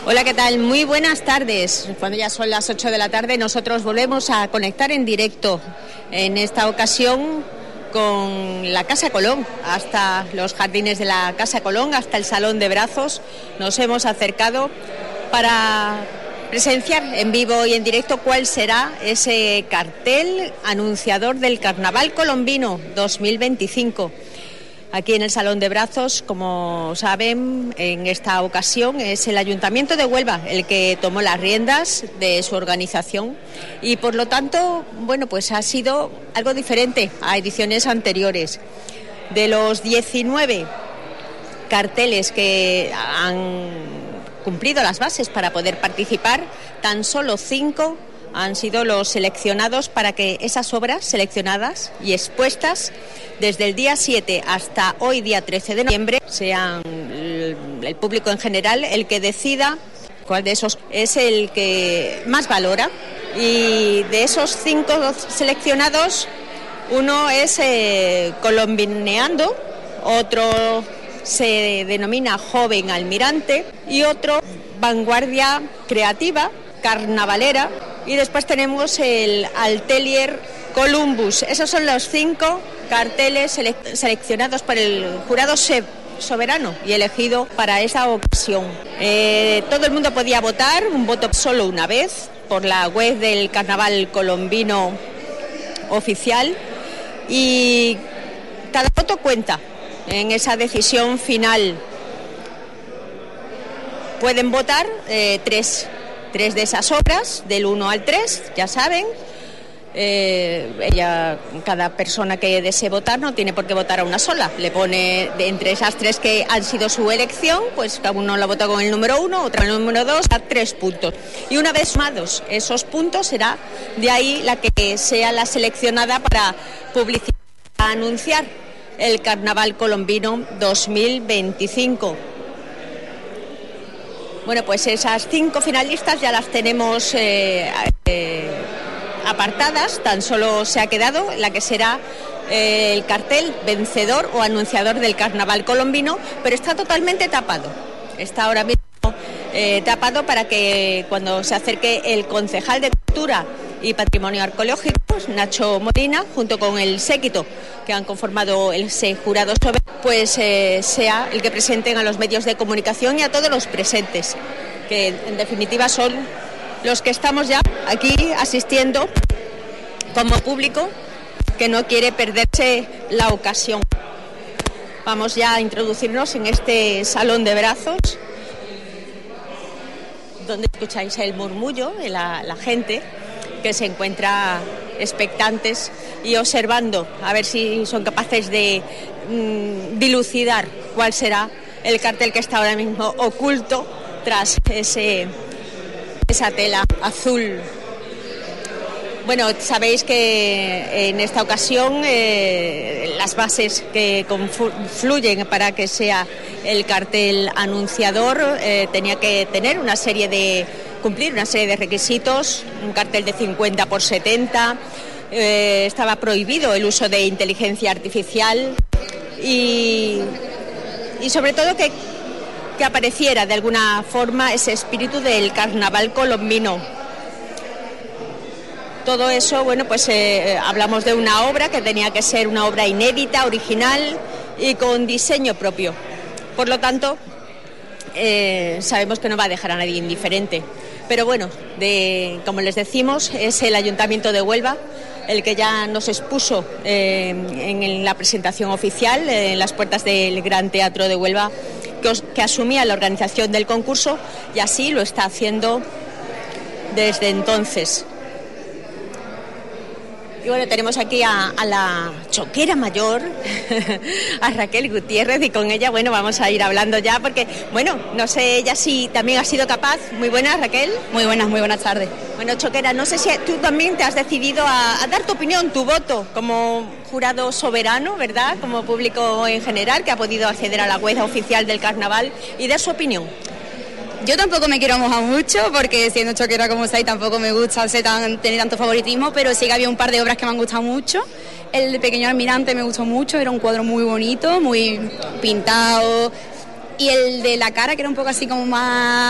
Hola, ¿qué tal? Muy buenas tardes. Cuando ya son las 8 de la tarde, nosotros volvemos a conectar en directo, en esta ocasión con la Casa Colón, hasta los jardines de la Casa Colón, hasta el Salón de Brazos. Nos hemos acercado para presenciar en vivo y en directo cuál será ese cartel anunciador del Carnaval Colombino 2025. Aquí en el Salón de Brazos, como saben, en esta ocasión es el Ayuntamiento de Huelva el que tomó las riendas de su organización y por lo tanto, bueno, pues ha sido algo diferente a ediciones anteriores. De los 19 carteles que han cumplido las bases para poder participar, tan solo 5 han sido los seleccionados para que esas obras seleccionadas y expuestas desde el día 7 hasta hoy, día 13 de noviembre, sean el público en general el que decida cuál de esos es el que más valora. Y de esos 5 seleccionados, uno es Colombineando, otro se denomina Joven Almirante y otro Vanguardia Creativa, Carnavalera, y después tenemos el Atelier Columbus. Esos son los 5 carteles seleccionados por el jurado soberano y elegido para esa ocasión. Todo el mundo podía votar, un voto solo una vez, por la web del Carnaval Colombino oficial, y cada voto cuenta en esa decisión final. Pueden votar 3 de esas obras, del 1 al 3, ya saben. Cada persona que desee votar no tiene por qué votar a una sola. Le pone entre esas 3 que han sido su elección, pues cada uno la vota con el número 1, otra con el número 2, a 3 puntos. Y una vez sumados esos puntos, será de ahí la que sea la seleccionada para publicitar, anunciar el Carnaval Colombino 2025. Bueno, pues esas 5 finalistas ya las tenemos apartadas. Tan solo se ha quedado la que será el cartel vencedor o anunciador del Carnaval Colombino, pero está totalmente tapado. Está ahora mismo tapado para que cuando se acerque el concejal de Cultura y Patrimonio Arqueológico, Nacho Molina, junto con el séquito que han conformado ese jurado sobre, pues sea el que presenten a los medios de comunicación y a todos los presentes, que en definitiva son los que estamos ya aquí asistiendo como público que no quiere perderse la ocasión. Vamos ya a introducirnos en este Salón de Brazos, donde escucháis el murmullo de la gente que se encuentra expectantes y observando a ver si son capaces de dilucidar cuál será el cartel que está ahora mismo oculto tras esa tela azul. Bueno, sabéis que en esta ocasión las bases que confluyen para que sea el cartel anunciador tenía que tener cumplir una serie de requisitos, un cartel de 50 por 70, estaba prohibido el uso de inteligencia artificial y sobre todo que apareciera de alguna forma ese espíritu del Carnaval Colombino. Todo eso, bueno, pues hablamos de una obra que tenía que ser una obra inédita, original y con diseño propio. Por lo tanto, sabemos que no va a dejar a nadie indiferente. Pero bueno, como les decimos, es el Ayuntamiento de Huelva el que ya nos expuso en la presentación oficial, en las puertas del Gran Teatro de Huelva, que asumía la organización del concurso, y así lo está haciendo desde entonces. Y bueno, tenemos aquí a la choquera mayor, a Raquel Gutiérrez, y con ella, bueno, vamos a ir hablando ya, porque, bueno, no sé ella si también ha sido capaz. Muy buenas, Raquel. Muy buenas tardes. Bueno, choquera, no sé si tú también te has decidido a dar tu opinión, tu voto, como jurado soberano, ¿verdad?, como público en general, que ha podido acceder a la web oficial del carnaval y dar su opinión. Yo tampoco me quiero mojar mucho porque siendo choquera como soy tampoco me gusta tener tanto favoritismo, pero sí que había un par de obras que me han gustado mucho. El de Pequeño Almirante me gustó mucho, era un cuadro muy bonito, muy pintado, y el de la cara, que era un poco así como más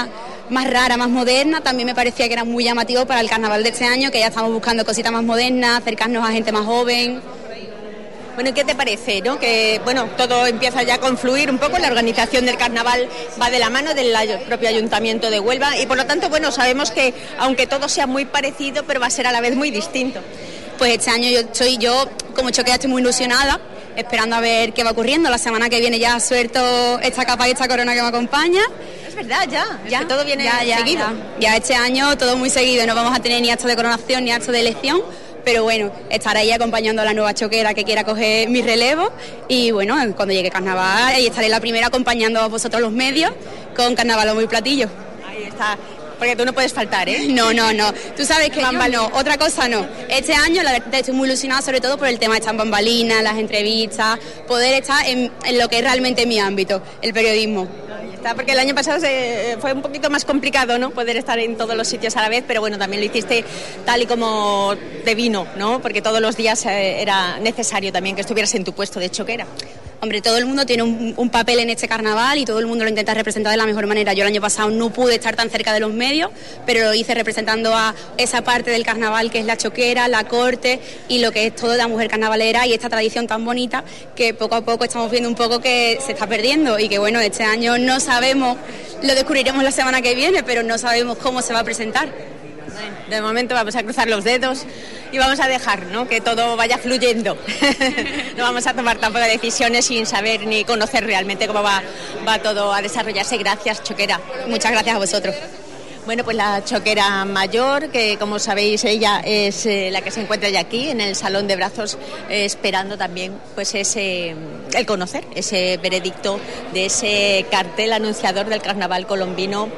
más rara, más moderna, también me parecía que era muy llamativo para el carnaval de este año, que ya estamos buscando cositas más modernas, acercarnos a gente más joven. Bueno, ¿y qué te parece, no? Que, bueno, todo empieza ya a confluir un poco, la organización del carnaval va de la mano del propio Ayuntamiento de Huelva y por lo tanto, bueno, sabemos que aunque todo sea muy parecido, pero va a ser a la vez muy distinto. Pues este año yo como choquera estoy muy ilusionada, esperando a ver qué va ocurriendo. La semana que viene ya suelto esta capa y esta corona que me acompaña. Es verdad, ya, que todo viene seguido. Ya este año todo muy seguido, no vamos a tener ni acto de coronación ni acto de elección, pero bueno, estaré ahí acompañando a la nueva choquera que quiera coger mi relevo y bueno, cuando llegue carnaval ahí estaré la primera acompañando a vosotros los medios con carnaval muy platillo. Ahí está. Porque tú no puedes faltar, ¿eh? No. Tú sabes que yo no, otra cosa no. Este año la verdad estoy muy ilusionada sobre todo por el tema de estas bambalinas, las entrevistas, poder estar en lo que es realmente mi ámbito, el periodismo. Ahí está, porque el año pasado fue un poquito más complicado, ¿no? Poder estar en todos los sitios a la vez, pero bueno, también lo hiciste tal y como te vino, ¿no? Porque todos los días era necesario también que estuvieras en tu puesto de choquera. Hombre, todo el mundo tiene un papel en este carnaval y todo el mundo lo intenta representar de la mejor manera. Yo el año pasado no pude estar tan cerca de los medios, pero lo hice representando a esa parte del carnaval que es la choquera, la corte y lo que es toda la mujer carnavalera y esta tradición tan bonita que poco a poco estamos viendo un poco que se está perdiendo y que bueno, este año no sabemos, lo descubriremos la semana que viene, pero no sabemos cómo se va a presentar. De momento vamos a cruzar los dedos y vamos a dejar, ¿no?, que todo vaya fluyendo. No vamos a tomar tampoco decisiones sin saber ni conocer realmente cómo va todo a desarrollarse. Gracias, choquera. Muchas gracias a vosotros. Bueno, pues la choquera mayor, que como sabéis ella es la que se encuentra ya aquí en el Salón de Brazos, esperando también pues el conocer ese veredicto de ese cartel anunciador del Carnaval Colombino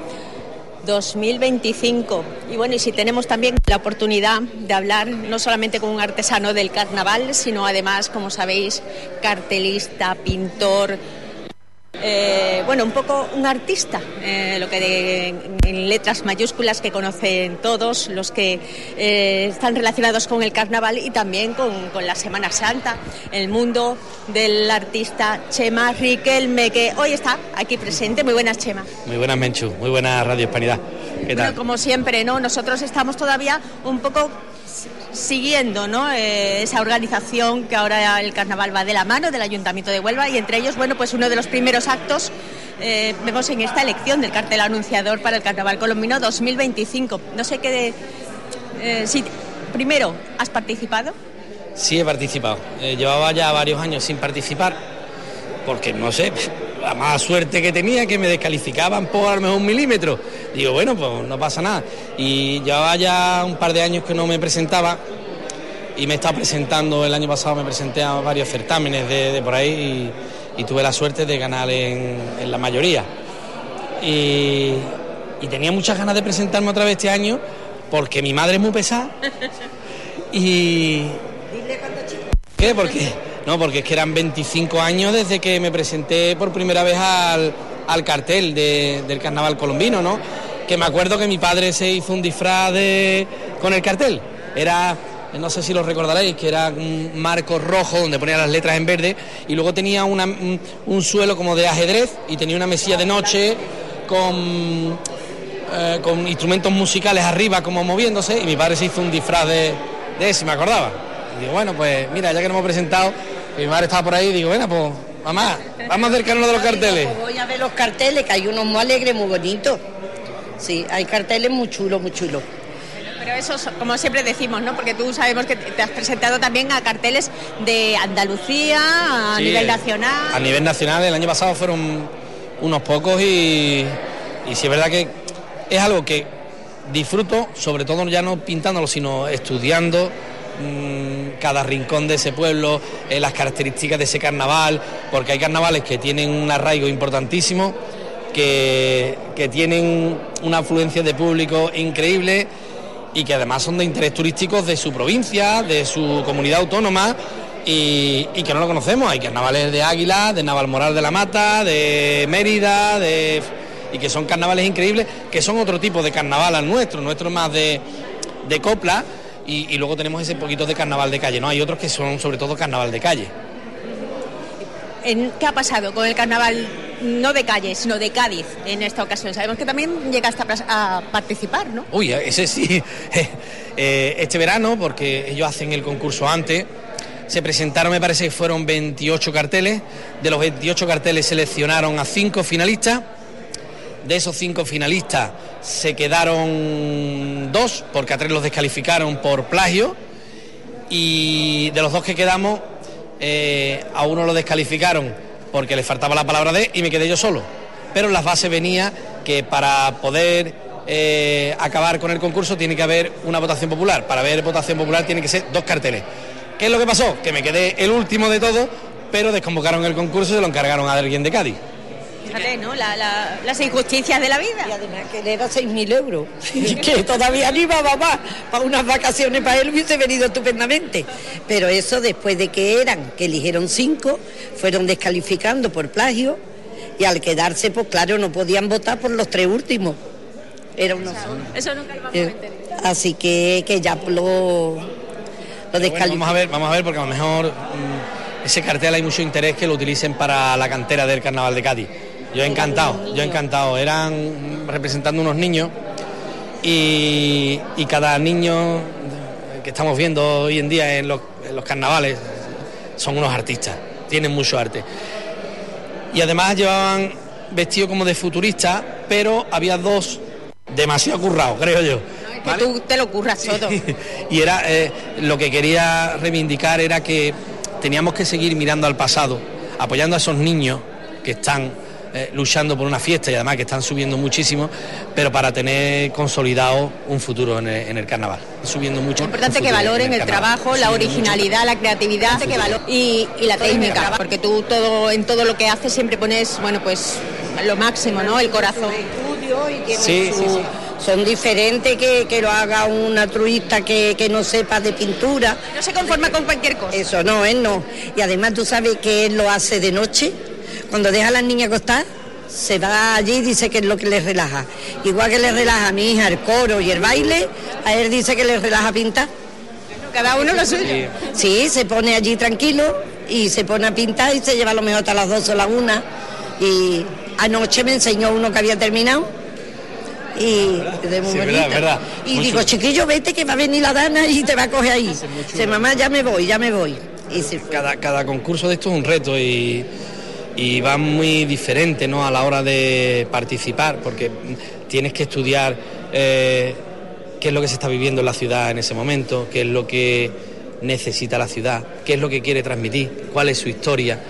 2025. Y bueno, y si tenemos también la oportunidad de hablar no solamente con un artesano del carnaval, sino además, como sabéis, cartelista, pintor, bueno, un poco un artista, lo que en letras mayúsculas que conocen todos los que están relacionados con el carnaval y también con la Semana Santa, el mundo del artista Chema Riquelme, que hoy está aquí presente. Muy buenas, Chema. Muy buenas, Menchu, muy buena Radio Hispanidad. ¿Qué tal? Bueno, como siempre, ¿no? Nosotros estamos todavía un poco siguiendo, ¿no?, esa organización que ahora el carnaval va de la mano del Ayuntamiento de Huelva y entre ellos, bueno, pues uno de los primeros actos vemos en esta elección del cartel anunciador para el Carnaval Colombino 2025. No sé qué... si primero, ¿has participado? Sí, he participado. Llevaba ya varios años sin participar porque, no sé, la mala suerte que tenía, que me descalificaban por a lo mejor 1 milímetro. Digo, bueno, pues no pasa nada. Y llevaba ya un par de años que no me presentaba y me he estado presentando. El año pasado me presenté a varios certámenes de por ahí y tuve la suerte de ganar en la mayoría. Y tenía muchas ganas de presentarme otra vez este año porque mi madre es muy pesada. Y... Dile cuánto, chico. ¿Qué? ¿Por qué? No, porque es que eran 25 años desde que me presenté por primera vez al cartel del Carnaval Colombino, ¿no? Que me acuerdo que mi padre se hizo un disfraz con el cartel. Era, no sé si lo recordaréis, que era un marco rojo donde ponía las letras en verde y luego tenía un suelo como de ajedrez y tenía una mesilla de noche con instrumentos musicales arriba como moviéndose y mi padre se hizo un disfraz de ese, me acordaba. Y digo, bueno, pues mira, ya que nos hemos presentado, mi madre estaba por ahí, digo, bueno, pues mamá, vamos a acercarnos de los carteles. Voy a ver los carteles, que hay unos muy alegres, muy bonitos. Sí, hay carteles muy chulos, muy chulos. Pero eso, como siempre decimos, ¿no? Porque tú sabemos que te has presentado también a carteles de Andalucía, a nivel nacional. A nivel nacional, el año pasado fueron unos pocos y sí es verdad que es algo que disfruto, sobre todo ya no pintándolo, sino estudiando cada rincón de ese pueblo, las características de ese carnaval, porque hay carnavales que tienen un arraigo importantísimo, que tienen una afluencia de público increíble y que además son de interés turístico de su provincia, de su comunidad autónoma y que no lo conocemos. Hay carnavales de Águila, de Navalmoral de la Mata, de Mérida, y que son carnavales increíbles, que son otro tipo de carnaval al nuestro es más de copla. Y luego tenemos ese poquito de carnaval de calle, ¿no? Hay otros que son sobre todo carnaval de calle. ¿qué ha pasado con el carnaval, no de calle, sino de Cádiz en esta ocasión? Sabemos que también llegaste a participar, ¿no? Uy, ese sí. Este verano, porque ellos hacen el concurso antes, se presentaron, me parece que fueron 28 carteles. De los 28 carteles seleccionaron a 5 finalistas. De esos 5 finalistas se quedaron 2, porque a 3 los descalificaron por plagio. Y de los 2 que quedamos, a uno lo descalificaron porque le faltaba la palabra D y me quedé yo solo. Pero en las bases venía que para poder acabar con el concurso tiene que haber una votación popular. Para haber votación popular tiene que ser 2 carteles. ¿Qué es lo que pasó? Que me quedé el último de todos, pero desconvocaron el concurso y se lo encargaron a alguien de Cádiz. Fíjate, ¿no? Las injusticias de la vida. Y además que él era 6.000 euros, y que todavía no iba más, para unas vacaciones para él hubiese venido estupendamente. Pero eso después de que eligieron 5, fueron descalificando por plagio, y al quedarse, pues claro, no podían votar por los 3 últimos. Era uno solo. Eso nunca lo vamos a entender. Así que ya lo descalificaron. Bueno, vamos a ver, porque a lo mejor ese cartel hay mucho interés que lo utilicen para la cantera del Carnaval de Cádiz. Yo encantado. Eran representando unos niños y cada niño que estamos viendo hoy en día en los carnavales son unos artistas, tienen mucho arte. Y además llevaban vestidos como de futuristas, pero había 2 demasiado currados, creo yo. Que tú te lo curras todo. Y era lo que quería reivindicar era que teníamos que seguir mirando al pasado, apoyando a esos niños que están luchando por una fiesta y además que están subiendo muchísimo, pero para tener consolidado un futuro en el carnaval. Subiendo mucho. Es importante que valoren el trabajo, la originalidad, la creatividad y la técnica, porque tú en todo lo que haces siempre pones, bueno, pues lo máximo, ¿no? El corazón. Sí. Son diferentes que lo haga un altruista que no sepa de pintura. No se conforma con cualquier cosa. Eso no, él no. Y además tú sabes que él lo hace de noche, cuando deja a las niñas acostar, se va allí y dice que es lo que les relaja. Igual que le relaja a mi hija el coro y el baile, a él dice que les relaja pintar. Cada uno lo suyo. Sí, se pone allí tranquilo y se pone a pintar y se lleva a lo mejor hasta las 12 o la 1. Y anoche me enseñó uno que había terminado. Y de muy bonito. Verdad. Y mucho. Digo, chiquillo, vete que va a venir la Dana y te va a coger ahí. Dice, mamá, ya me voy. Y se fue. Cada concurso de esto es un reto y va muy diferente, ¿no? A la hora de participar, porque tienes que estudiar qué es lo que se está viviendo en la ciudad en ese momento, qué es lo que necesita la ciudad, qué es lo que quiere transmitir, cuál es su historia.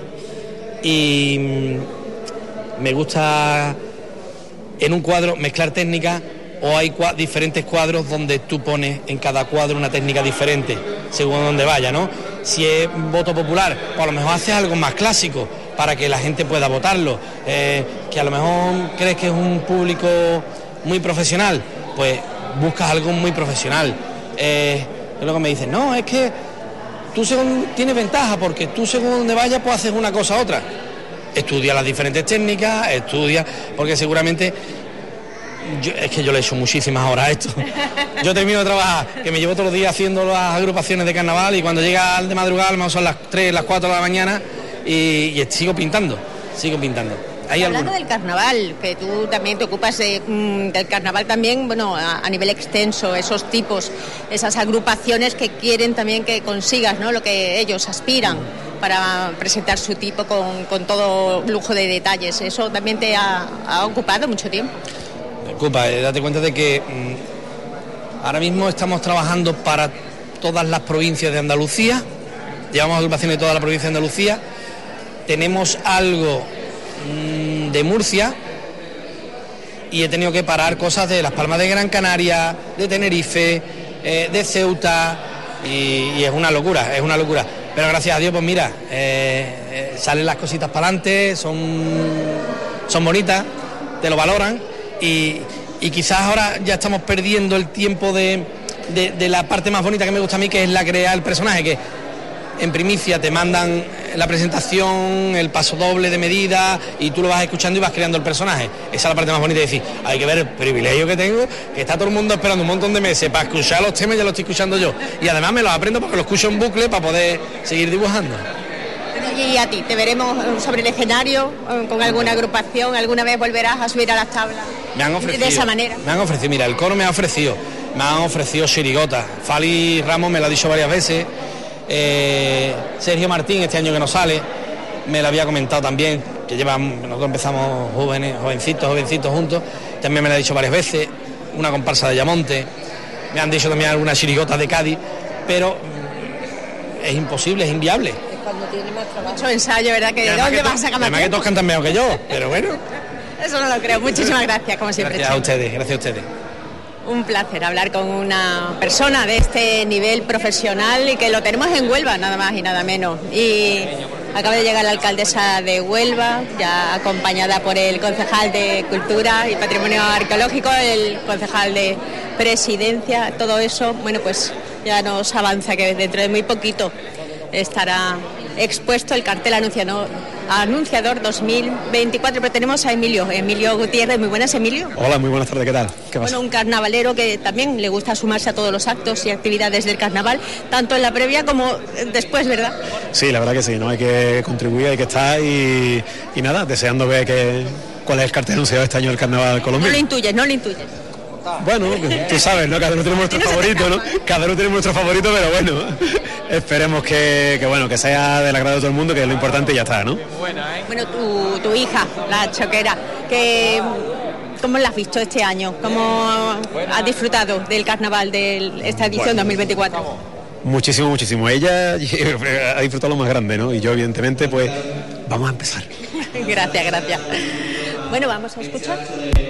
Y me gusta en un cuadro mezclar técnicas, o hay diferentes cuadros donde tú pones en cada cuadro una técnica diferente según donde vaya, ¿no? Si es voto popular, pues a lo mejor haces algo más clásico para que la gente pueda votarlo, que a lo mejor crees que es un público muy profesional, pues buscas algo muy profesional. Es lo que me dicen, no, es que tú tienes ventaja porque tú según donde vayas pues haces una cosa u otra. Estudia las diferentes técnicas, porque seguramente es que yo le he hecho muchísimas horas a esto. Yo termino de trabajar, que me llevo todos los días haciendo las agrupaciones de carnaval, y cuando llega al de madrugada, a lo mejor son las 3, las 4 de la mañana, y sigo pintando. Hablando del carnaval, que tú también te ocupas del carnaval también, bueno, a nivel extenso, esos tipos, esas agrupaciones que quieren también que consigas, ¿no? Lo que ellos aspiran para presentar su tipo con todo lujo de detalles. Eso también te ha ocupado mucho tiempo. Me ocupa, date cuenta de que ahora mismo estamos trabajando para todas las provincias de Andalucía, llevamos agrupaciones de toda la provincia de Andalucía, tenemos algo de Murcia y he tenido que parar cosas de Las Palmas de Gran Canaria, de Tenerife, de Ceuta, y es una locura. Pero gracias a Dios, pues mira, salen las cositas para adelante, son bonitas, te lo valoran, y quizás ahora ya estamos perdiendo el tiempo de la parte más bonita que me gusta a mí, que es la crear el personaje, que en primicia te mandan la presentación, el paso doble de medida, y tú lo vas escuchando y vas creando el personaje. Esa es la parte más bonita de decir, hay que ver el privilegio que tengo, que está todo el mundo esperando un montón de meses para escuchar los temas, ya los estoy escuchando yo. Y además me los aprendo porque los escucho en bucle para poder seguir dibujando. Y a ti, ¿te veremos sobre el escenario con alguna agrupación? ¿Alguna vez volverás a subir a las tablas? Me han ofrecido. De esa manera. Me han ofrecido, mira, el coro me han ofrecido chirigotas. Fali Ramos me lo ha dicho varias veces. Sergio Martín, este año que no sale, me lo había comentado también, que nosotros empezamos jovencitos juntos, también me lo ha dicho varias veces, una comparsa de Ayamonte, me han dicho también algunas chirigotas de Cádiz, pero es imposible, es inviable. Cuando tiene más trabajo. Mucho ensayo, ¿verdad? ¿De dónde vas a sacar más tiempo? Además que todos cantan mejor que yo, pero bueno. Eso no lo creo. Muchísimas gracias, como siempre. Gracias a ustedes. Un placer hablar con una persona de este nivel profesional y que lo tenemos en Huelva, nada más y nada menos. Y acaba de llegar la alcaldesa de Huelva, ya acompañada por el concejal de Cultura y Patrimonio Arqueológico, el concejal de Presidencia. Todo eso, bueno, pues ya nos avanza que dentro de muy poquito estará expuesto el cartel Anunciador 2024, pero tenemos a Emilio Gutiérrez. Muy buenas, Emilio. Hola, muy buenas tardes, ¿qué tal? ¿Qué pasa? Bueno, un carnavalero que también le gusta sumarse a todos los actos y actividades del carnaval, tanto en la previa como después, ¿verdad? Sí, la verdad que sí, ¿no? Hay que contribuir, hay que estar y nada, deseando ver cuál es el cartel anunciado este año del carnaval colombiano. No lo intuyes. Bueno, tú sabes, ¿no? Cada uno tenemos nuestro favorito, ¿no? Cada uno tenemos nuestro favorito, pero bueno, esperemos que sea del agrado de todo el mundo, que es lo importante y ya está, ¿no? Bueno, tu hija, la Choquera, ¿cómo la has visto este año? ¿Cómo has disfrutado del carnaval de esta edición 2024? Muchísimo. Ella ha disfrutado lo más grande, ¿no? Y yo, evidentemente, pues vamos a empezar. Gracias. Bueno, vamos a escuchar.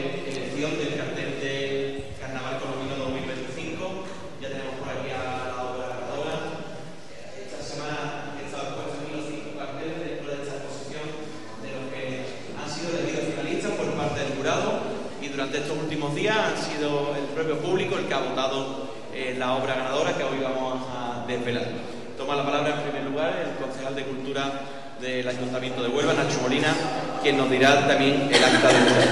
Durante estos últimos días han sido el propio público el que ha votado la obra ganadora que hoy vamos a desvelar. Toma la palabra en primer lugar el concejal de Cultura del Ayuntamiento de Huelva, Nacho Molina, quien nos dirá también el acta de jurado.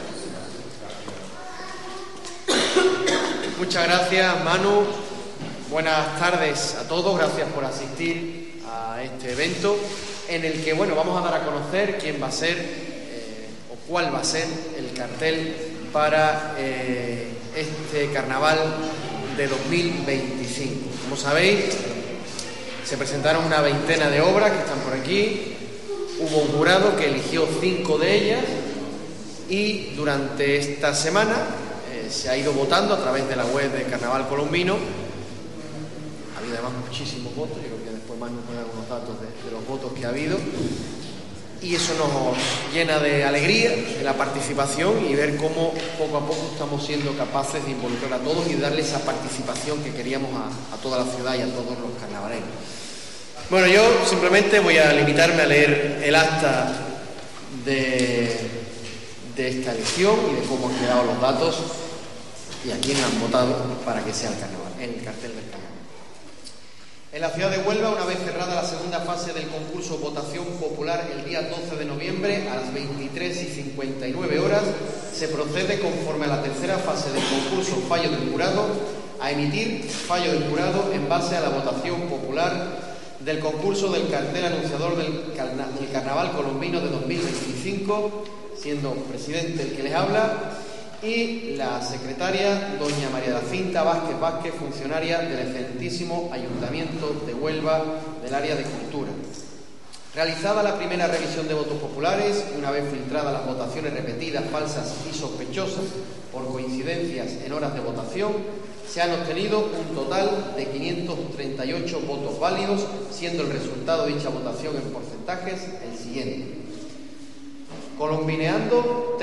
Muchas gracias, Manu. Buenas tardes a todos. Gracias por asistir a este evento en el que, vamos a dar a conocer quién va a ser o cuál va a ser el cartel para este carnaval de 2025. Como sabéis, se presentaron una veintena de obras que están por aquí. Hubo un jurado que eligió 5 de ellas y durante esta semana se ha ido votando a través de la web de Carnaval Colombino. Ha habido además muchísimos votos, yo creo que después más nos ponen algunos datos de los votos que ha habido. Y eso nos llena de alegría de la participación y ver cómo poco a poco estamos siendo capaces de involucrar a todos y darle esa participación que queríamos a toda la ciudad y a todos los carnavaleros. Bueno, yo simplemente voy a limitarme a leer el acta de esta elección y de cómo han quedado los datos y a quién han votado para que sea el cartel del carnaval. En la ciudad de Huelva, una vez cerrada la segunda fase del concurso Votación Popular el día 12 de noviembre a las 23:59 horas, se procede conforme a la tercera fase del concurso Fallo del Jurado a emitir fallo del jurado en base a la votación popular del concurso del cartel anunciador del Carnaval Colombino de 2025, siendo presidente el que les habla, y la secretaria, doña María da Cinta Vázquez, funcionaria del excelentísimo Ayuntamiento de Huelva del área de Cultura. Realizada la primera revisión de votos populares y una vez filtradas las votaciones repetidas, falsas y sospechosas por coincidencias en horas de votación, se han obtenido un total de 538 votos válidos, siendo el resultado de dicha votación en porcentajes el siguiente. Colombineando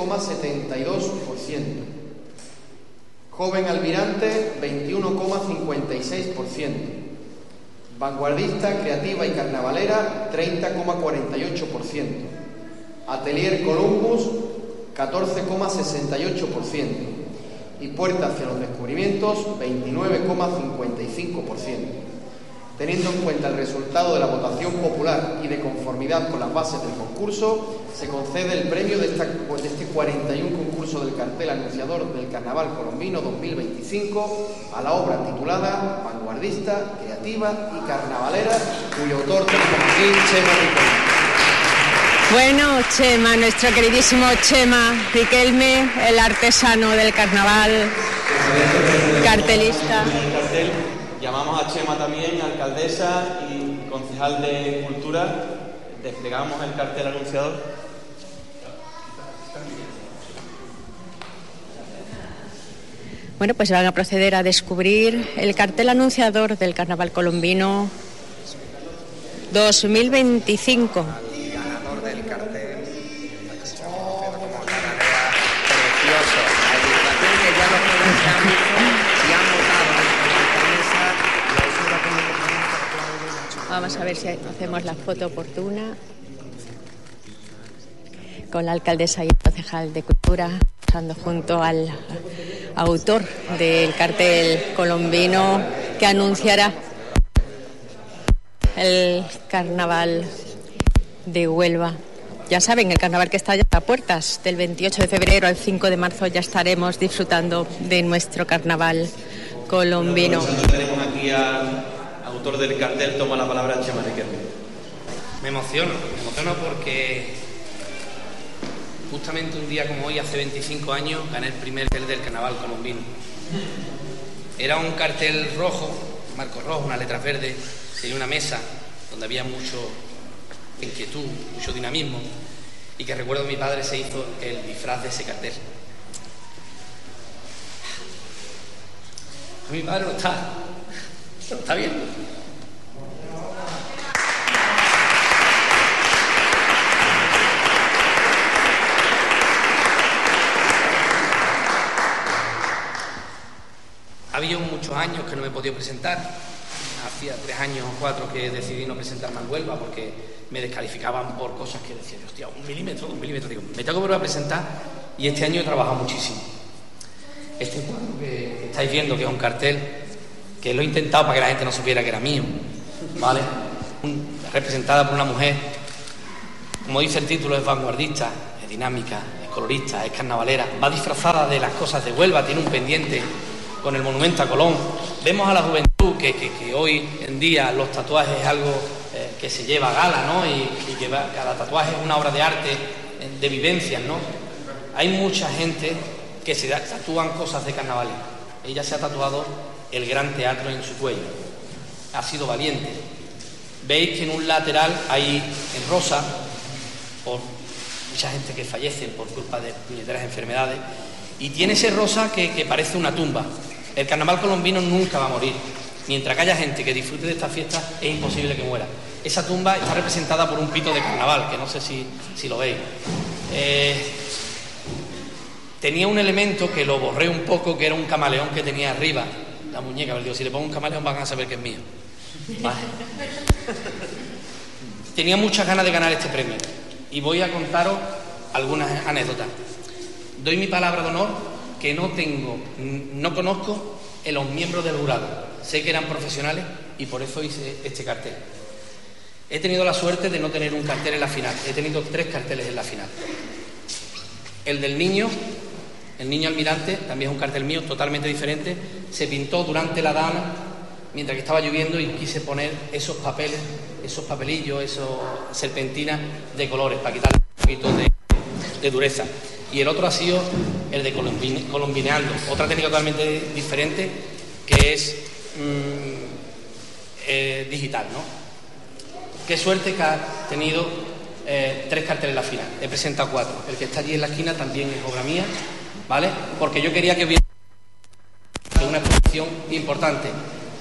3,72%. Joven Almirante 21,56%. Vanguardista, Creativa y Carnavalera 30,48%. Atelier Columbus 14,68%. Y Puerta hacia los Descubrimientos 29,55%. Teniendo en cuenta el resultado de la votación popular y de conformidad con las bases del concurso, se concede el premio de este 41 concurso del cartel anunciador del Carnaval Colombino 2025 a la obra titulada Vanguardista, Creativa festiva y carnavalera, cuyo autor tenemos aquí, Chema Riquelme. Bueno, Chema, nuestro queridísimo Chema Riquelme, el artesano del carnaval, cartelista. Llamamos a Chema también, alcaldesa y concejal de Cultura. Desplegamos el cartel anunciador. Bueno, pues van a proceder a descubrir el cartel anunciador del Carnaval Colombino 2025. El ganador del cartel, como ganadera precioso. La educación que ya los jóvenes han visto y han votado a la alcaldesa. Vamos a ver si hacemos la foto oportuna con la alcaldesa y el concejal de Cultura, pasando junto al autor del cartel colombino que anunciará el carnaval de Huelva. Ya saben, el carnaval que está ya a puertas, del 28 de febrero al 5 de marzo ya estaremos disfrutando de nuestro carnaval colombino. Tenemos aquí al autor del cartel, toma la palabra Chema Riquelme. Me emociono porque justamente un día como hoy, hace 25 años, gané el primer cartel del carnaval colombino. Era un cartel rojo, marco rojo, unas letras verdes, tenía una mesa donde había mucho inquietud, mucho dinamismo, y que recuerdo mi padre se hizo el disfraz de ese cartel. Mi padre no está bien. Ha habido muchos años que no me he podido presentar. Hacía 3 años o 4 que decidí no presentarme en Huelva porque me descalificaban por cosas que decía, hostia, 1 milímetro, 2 milímetros. Digo, me tengo que volver a presentar y este año he trabajado muchísimo. Este cuadro que estáis viendo, que es un cartel, que lo he intentado para que la gente no supiera que era mío, ¿vale? Representada por una mujer, como dice el título, es vanguardista, es dinámica, es colorista, es carnavalera, va disfrazada de las cosas de Huelva, tiene un pendiente con el monumento a Colón. Vemos a la juventud que hoy en día los tatuajes es algo que se lleva a gala, ¿no? Y que cada tatuaje es una obra de arte, de vivencias, ¿no? Hay mucha gente que se tatúan cosas de carnaval. Ella se ha tatuado el Gran Teatro en su cuello. Ha sido valiente. Veis que en un lateral hay en rosa, por mucha gente que fallece por culpa de puñeteras enfermedades, y tiene ese rosa que parece una tumba. El carnaval colombino nunca va a morir. Mientras que haya gente que disfrute de esta fiesta, es imposible que muera. Esa tumba está representada por un pito de carnaval, que no sé si lo veis. Tenía un elemento que lo borré un poco, que era un camaleón que tenía arriba, la muñeca. Pero digo, si le pongo un camaleón van a saber que es mío. Vale. Tenía muchas ganas de ganar este premio y voy a contaros algunas anécdotas. Doy mi palabra de honor que no conozco a los miembros del jurado. Sé que eran profesionales y por eso hice este cartel. He tenido la suerte de no tener un cartel en la final. He tenido 3 carteles en la final. El del niño, el niño almirante, también es un cartel mío totalmente diferente. Se pintó durante la dana mientras que estaba lloviendo y quise poner esos papeles, esos papelillos, esos serpentinas de colores para quitarle un poquito de dureza. Y el otro ha sido el de colombineando, otra técnica totalmente diferente que es digital, ¿no? Qué suerte que ha tenido 3 carteles en la final. He presentado 4. El que está allí en la esquina también es obra mía, ¿vale? Porque yo quería que hubiera una exposición importante.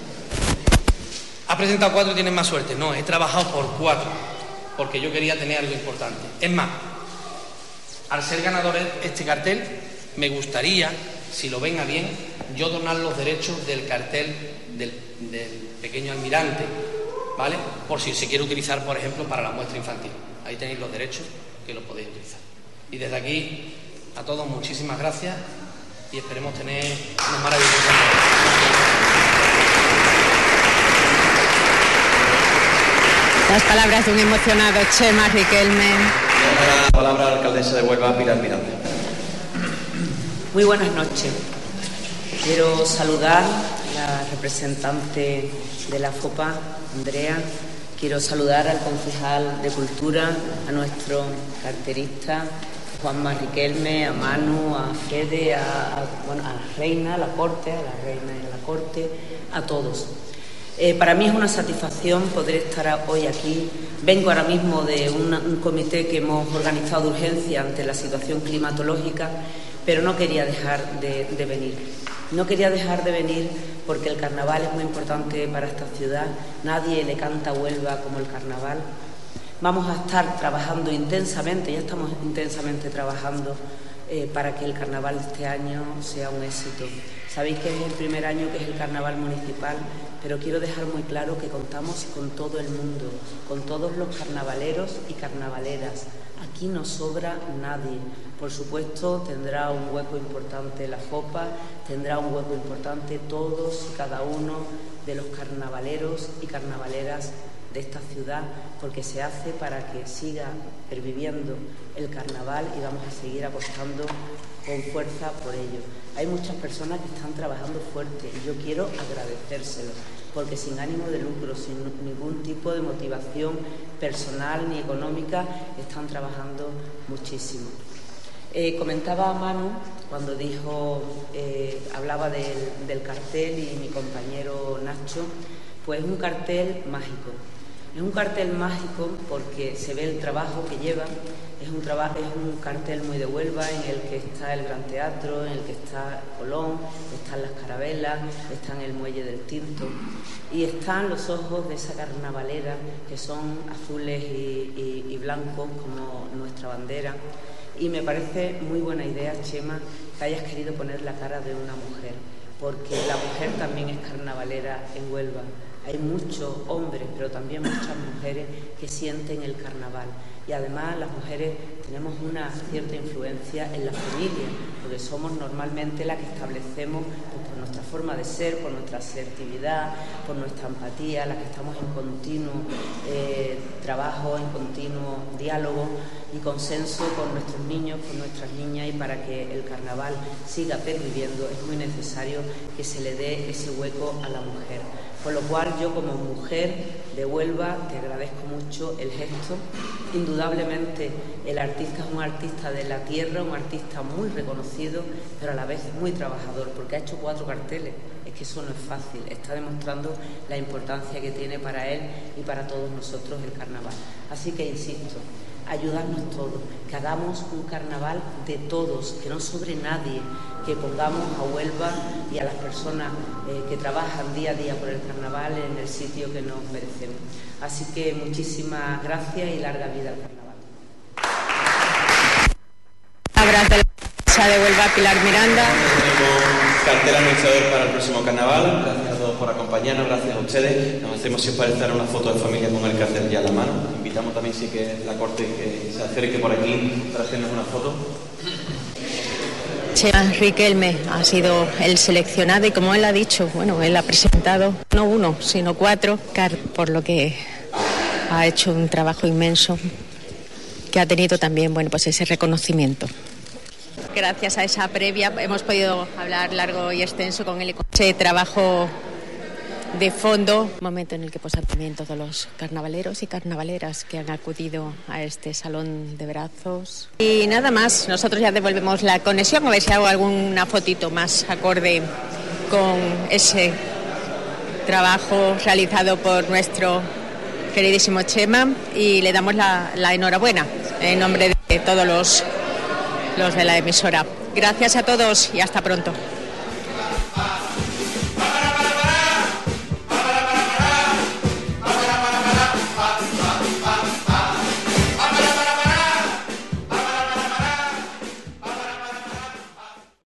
¿Ha presentado 4 y tienes más suerte? No, he trabajado por 4 porque yo quería tener algo importante. Es más, al ser ganador de este cartel, me gustaría, si lo ven a bien, yo donar los derechos del cartel del pequeño almirante, ¿vale? Por si se quiere utilizar, por ejemplo, para la muestra infantil. Ahí tenéis los derechos que los podéis utilizar. Y desde aquí, a todos, muchísimas gracias y esperemos tener unos maravillosos Las palabras de un emocionado Chema Riquelme. La palabra a la alcaldesa de Huelva, Pilar Miranda. Muy buenas noches. Quiero saludar la representante de la FOPA, Andrea. Quiero saludar al concejal de Cultura, a nuestro carterista, Juanma Riquelme, a Manu, a Fede, a la reina, a la corte, a la reina de la corte, a todos. Para mí es una satisfacción poder estar hoy aquí. Vengo ahora mismo de un comité que hemos organizado de urgencia ante la situación climatológica, pero no quería dejar de venir. No quería dejar de venir porque el carnaval es muy importante para esta ciudad. Nadie le canta a Huelva como el carnaval. Vamos a estar trabajando intensamente, ya estamos intensamente trabajando para que el carnaval de este año sea un éxito. Sabéis que es el primer año que es el carnaval municipal, pero quiero dejar muy claro que contamos con todo el mundo, con todos los carnavaleros y carnavaleras. Aquí no sobra nadie. Por supuesto, tendrá un hueco importante la FOPA, tendrá un hueco importante todos y cada uno de los carnavaleros y carnavaleras de esta ciudad, porque se hace para que siga perviviendo el carnaval y vamos a seguir apostando con fuerza por ello. Hay muchas personas que están trabajando fuerte y yo quiero agradecérselo, porque sin ánimo de lucro, sin ningún tipo de motivación personal ni económica, están trabajando muchísimo. Comentaba a Manu cuando hablaba del cartel, y mi compañero Nacho, pues es un cartel mágico. Es un cartel mágico porque se ve el trabajo que lleva. Es un cartel muy de Huelva, en el que está el Gran Teatro, en el que está Colón, están las carabelas, está en el Muelle del Tinto y están los ojos de esa carnavalera que son azules y blancos como nuestra bandera. Y me parece muy buena idea, Chema, que hayas querido poner la cara de una mujer, porque la mujer también es carnavalera en Huelva. Hay muchos hombres, pero también muchas mujeres que sienten el carnaval. Y además las mujeres tenemos una cierta influencia en la familia, porque somos normalmente las que establecemos, pues, por nuestra forma de ser, por nuestra asertividad, por nuestra empatía, las que estamos en continuo trabajo, en continuo diálogo y consenso con nuestros niños, con nuestras niñas, y para que el carnaval siga perviviendo es muy necesario que se le dé ese hueco a la mujer. Con lo cual yo, como mujer de Huelva, te agradezco mucho el gesto. Indudablemente el artista es un artista de la tierra, un artista muy reconocido, pero a la vez muy trabajador, porque ha hecho 4 carteles. Es que eso no es fácil. Está demostrando la importancia que tiene para él y para todos nosotros el carnaval. Así que insisto, ayudarnos todos, que hagamos un carnaval de todos, que no sobre nadie, que pongamos a Huelva y a las personas que trabajan día a día por el carnaval en el sitio que nos merecemos. Así que muchísimas gracias y larga vida al carnaval. Palabras de la alcaldesa de Huelva, Pilar Miranda. Tenemos cartel anunciador para el próximo carnaval. Gracias a todos por acompañarnos, gracias a ustedes. Nos hacemos siempre estar una foto de familia con el cartel ya en la mano. Invitamos también, sí, que la corte que se acerque por aquí para hacernos una foto. Chema Riquelme ha sido el seleccionado y, como él ha dicho, bueno, él ha presentado no 1, sino 4, por lo que ha hecho un trabajo inmenso que ha tenido también, bueno, pues ese reconocimiento. Gracias a esa previa hemos podido hablar largo y extenso con él y con ese trabajo de fondo, momento en el que posan también todos los carnavaleros y carnavaleras que han acudido a este salón de brazos. Y nada más, nosotros ya devolvemos la conexión, a ver si hago alguna fotito más acorde con ese trabajo realizado por nuestro queridísimo Chema, y le damos la enhorabuena en nombre de todos los de la emisora. Gracias a todos y hasta pronto.